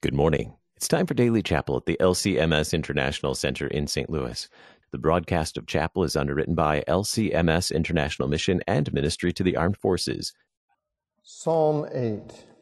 Good morning. It's time for Daily Chapel at the LCMS International Center in St. Louis. The broadcast of chapel is underwritten by LCMS International Mission and Ministry to the Armed Forces. Psalm 8.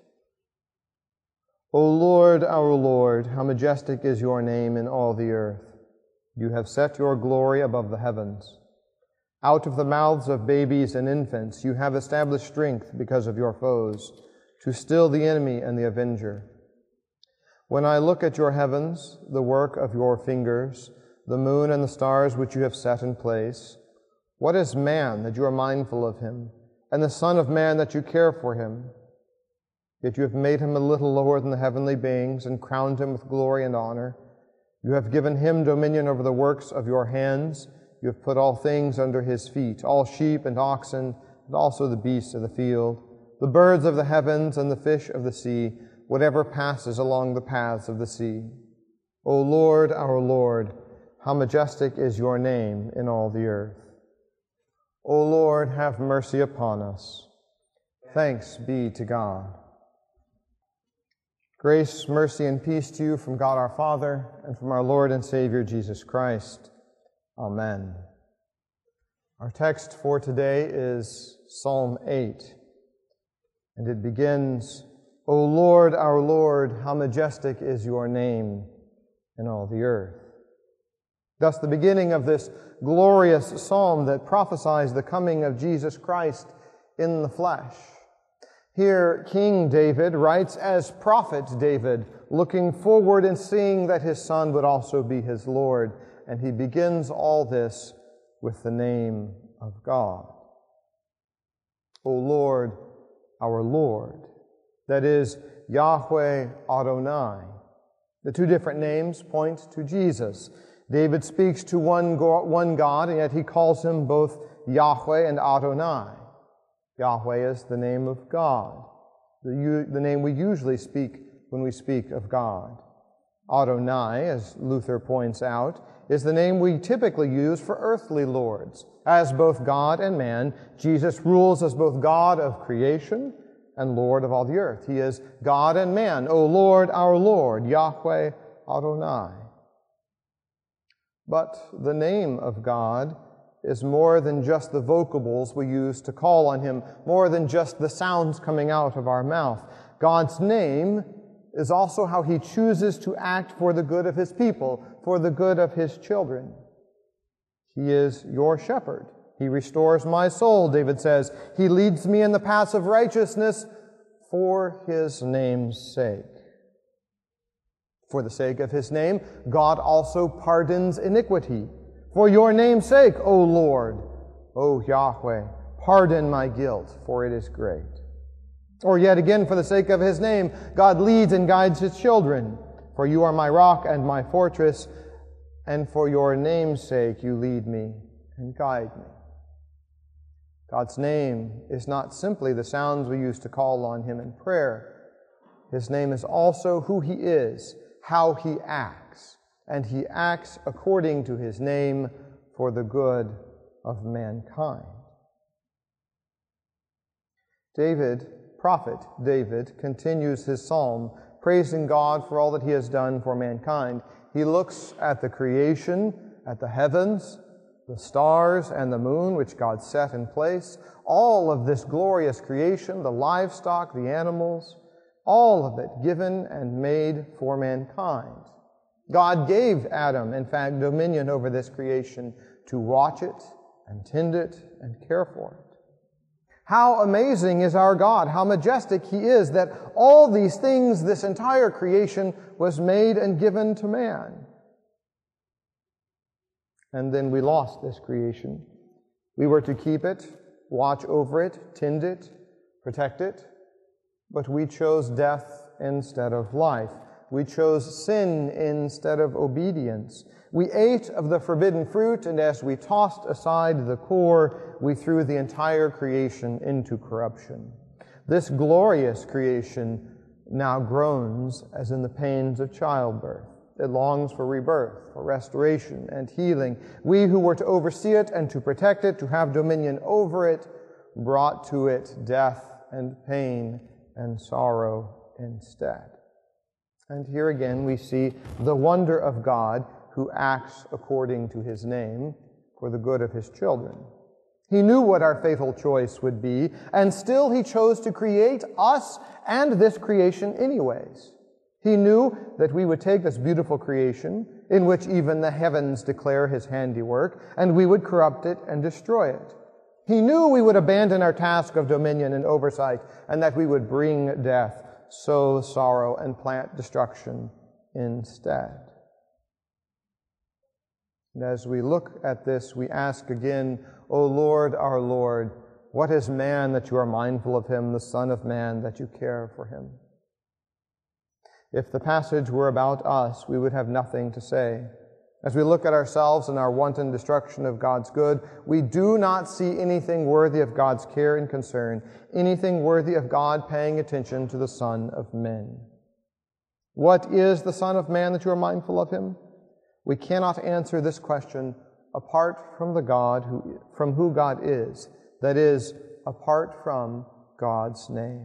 O Lord, our Lord, how majestic is your name in all the earth. You have set your glory above the heavens. Out of the mouths of babies and infants you have established strength because of your foes, to still the enemy and the avenger. When I look at your heavens, the work of your fingers, the moon and the stars which you have set in place, what is man that you are mindful of him, and the son of man that you care for him? Yet you have made him a little lower than the heavenly beings and crowned him with glory and honor. You have given him dominion over the works of your hands. You have put all things under his feet, all sheep and oxen, and also the beasts of the field, the birds of the heavens and the fish of the sea, whatever passes along the paths of the sea. O Lord, our Lord, how majestic is your name in all the earth. O Lord, have mercy upon us. Thanks be to God. Grace, mercy, and peace to you from God our Father and from our Lord and Savior Jesus Christ. Amen. Our text for today is Psalm 8, and it begins, O Lord, our Lord, how majestic is your name in all the earth. Thus the beginning of this glorious psalm that prophesies the coming of Jesus Christ in the flesh. Here, King David writes as prophet David, looking forward and seeing that his son would also be his Lord. And he begins all this with the name of God. O Lord, our Lord. That is, Yahweh Adonai. The two different names point to Jesus. David speaks to one God, and yet he calls him both Yahweh and Adonai. Yahweh is the name of God, the name we usually speak when we speak of God. Adonai, as Luther points out, is the name we typically use for earthly lords. As both God and man, Jesus rules as both God of creation and Lord of all the earth. He is God and man. O Lord, our Lord, Yahweh Adonai. But the name of God is more than just the vocables we use to call on Him, more than just the sounds coming out of our mouth. God's name is also how He chooses to act for the good of His people, for the good of His children. He is your shepherd. He restores my soul, David says. He leads me in the paths of righteousness for His name's sake. For the sake of His name, God also pardons iniquity. For your name's sake, O Lord, O Yahweh, pardon my guilt, for it is great. Or yet again, for the sake of His name, God leads and guides His children. For you are my rock and my fortress, and for your name's sake you lead me and guide me. God's name is not simply the sounds we use to call on Him in prayer. His name is also who He is, how He acts, and He acts according to His name for the good of mankind. Prophet David continues his psalm, praising God for all that He has done for mankind. He looks at the creation, at the heavens, the stars and the moon, which God set in place, all of this glorious creation, the livestock, the animals, all of it given and made for mankind. God gave Adam, in fact, dominion over this creation to watch it and tend it and care for it. How amazing is our God, how majestic He is that all these things, this entire creation, was made and given to man. And then we lost this creation. We were to keep it, watch over it, tend it, protect it, but we chose death instead of life. We chose sin instead of obedience. We ate of the forbidden fruit, and as we tossed aside the core, we threw the entire creation into corruption. This glorious creation now groans as in the pains of childbirth. It longs for rebirth, for restoration and healing. We who were to oversee it and to protect it, to have dominion over it, brought to it death and pain and sorrow instead. And here again we see the wonder of God who acts according to his name for the good of his children. He knew what our fatal choice would be, and still he chose to create us and this creation anyways. He knew that we would take this beautiful creation, in which even the heavens declare his handiwork, and we would corrupt it and destroy it. He knew we would abandon our task of dominion and oversight, and that we would bring death, sow sorrow, and plant destruction instead. And as we look at this, we ask again, O Lord, our Lord, what is man that you are mindful of him, the Son of Man that you care for him? If the passage were about us, we would have nothing to say. As we look at ourselves and our wanton destruction of God's good, we do not see anything worthy of God's care and concern, anything worthy of God paying attention to the Son of Men. What is the Son of Man that you are mindful of him? We cannot answer this question apart from from who God is, that is, apart from God's name.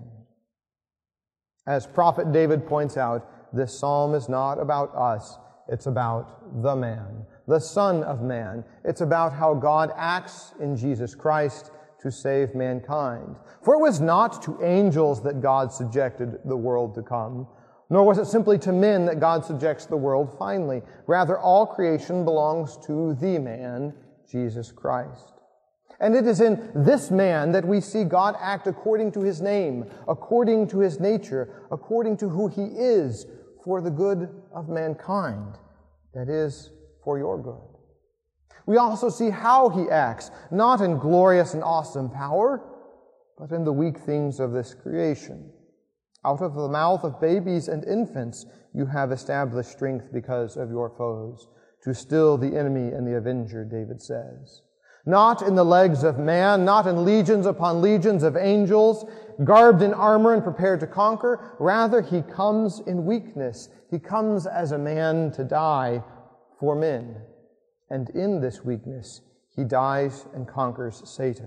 As Prophet David points out, this psalm is not about us, it's about the man, the Son of Man. It's about how God acts in Jesus Christ to save mankind. For it was not to angels that God subjected the world to come, nor was it simply to men that God subjects the world finally. Rather, all creation belongs to the man, Jesus Christ. And it is in this man that we see God act according to his name, according to his nature, according to who he is, for the good of mankind, that is, for your good. We also see how he acts, not in glorious and awesome power, but in the weak things of this creation. Out of the mouth of babies and infants you have established strength because of your foes, to still the enemy and the avenger, David says. Not in the legs of man, not in legions upon legions of angels, garbed in armor and prepared to conquer. Rather, he comes in weakness. He comes as a man to die for men. And in this weakness, he dies and conquers Satan.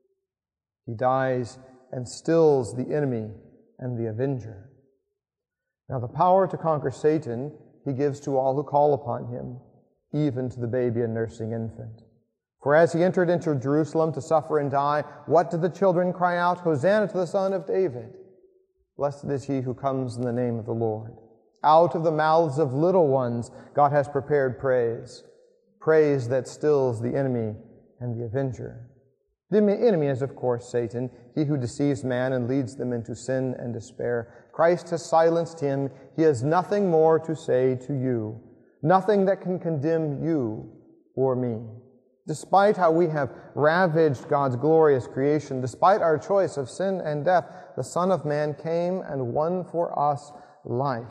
He dies and stills the enemy and the avenger. Now, the power to conquer Satan he gives to all who call upon him, even to the baby and nursing infant. For as he entered into Jerusalem to suffer and die, what did the children cry out? Hosanna to the Son of David. Blessed is he who comes in the name of the Lord. Out of the mouths of little ones God has prepared praise, praise that stills the enemy and the avenger. The enemy is, of course, Satan, he who deceives man and leads them into sin and despair. Christ has silenced him. He has nothing more to say to you, nothing that can condemn you or me. Despite how we have ravaged God's glorious creation, despite our choice of sin and death, the Son of Man came and won for us life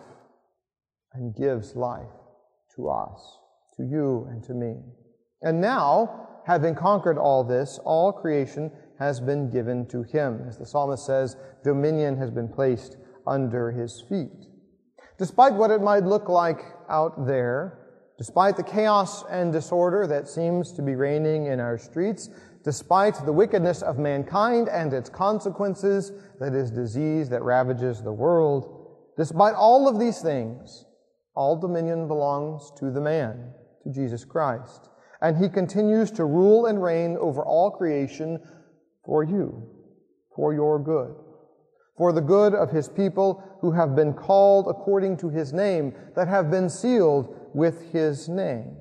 and gives life to us, to you and to me. And now, having conquered all this, all creation has been given to him. As the psalmist says, dominion has been placed under his feet. Despite what it might look like out there, despite the chaos and disorder that seems to be reigning in our streets, despite the wickedness of mankind and its consequences, that is, disease that ravages the world, despite all of these things, all dominion belongs to the man, to Jesus Christ. And he continues to rule and reign over all creation for you, for your good, for the good of his people who have been called according to his name, that have been sealed with his name.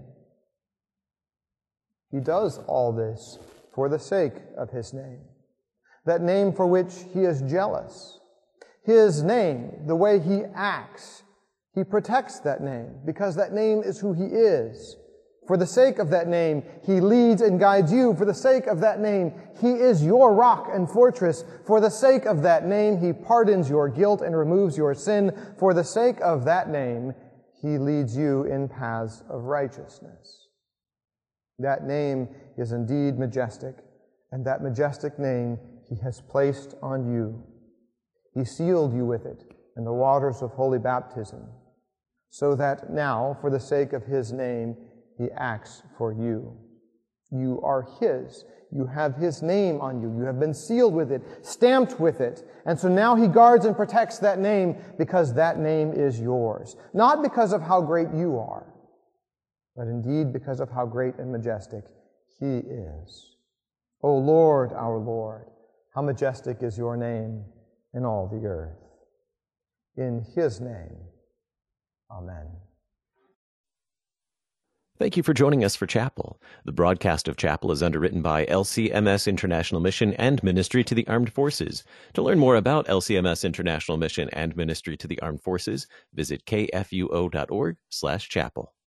He does all this for the sake of his name, that name for which he is jealous. His name, the way he acts, he protects that name because that name is who he is. For the sake of that name, he leads and guides you. For the sake of that name, he is your rock and fortress. For the sake of that name, he pardons your guilt and removes your sin. For the sake of that name, he leads you in paths of righteousness. That name is indeed majestic, and that majestic name he has placed on you. He sealed you with it in the waters of holy baptism, so that now, for the sake of his name, he acts for you. You are his. You have His name on you. You have been sealed with it, stamped with it. And so now He guards and protects that name because that name is yours. Not because of how great you are, but indeed because of how great and majestic He is. O Lord, our Lord, how majestic is your name in all the earth. In His name, amen. Thank you for joining us for Chapel. The broadcast of Chapel is underwritten by LCMS International Mission and Ministry to the Armed Forces. To learn more about LCMS International Mission and Ministry to the Armed Forces, visit kfuo.org/chapel.